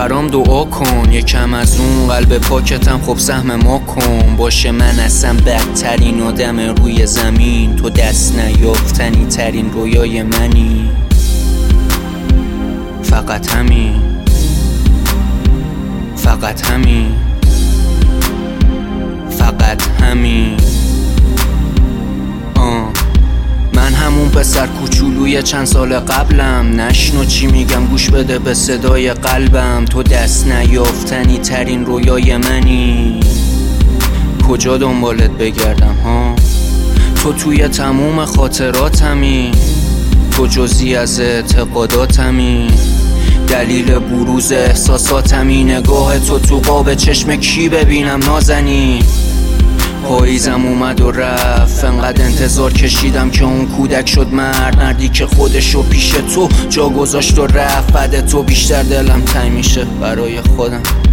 برام دعا کن، یکم از اون قلب پاکتم خب سهم ما کن. باشه من اصلا بدترین آدم روی زمین، تو دست نیافتنی ترین رویای منی. فقط همین، فقط همین، فقط همین. من همون پسر کوچولوی چند سال قبلم، نشنو چی میگم گوش بده به صدای قلبم. تو دست نیافتنی ترین رویای منی، کجا دنبالت بگردم ها؟ تو توی تموم خاطراتمی، تو جزئی از اعتقاداتمی، دلیل بروز احساساتمی. نگاه تو قاب چشم کی ببینم نازنی؟ پاییزم اومد و رفت، انقدر انتظار کشیدم که اون کودک شد مرد. مردی که خودشو پیش تو جا گذاشت و رفت. بعد تو بیشتر دلم تنگ میشه برای خودم.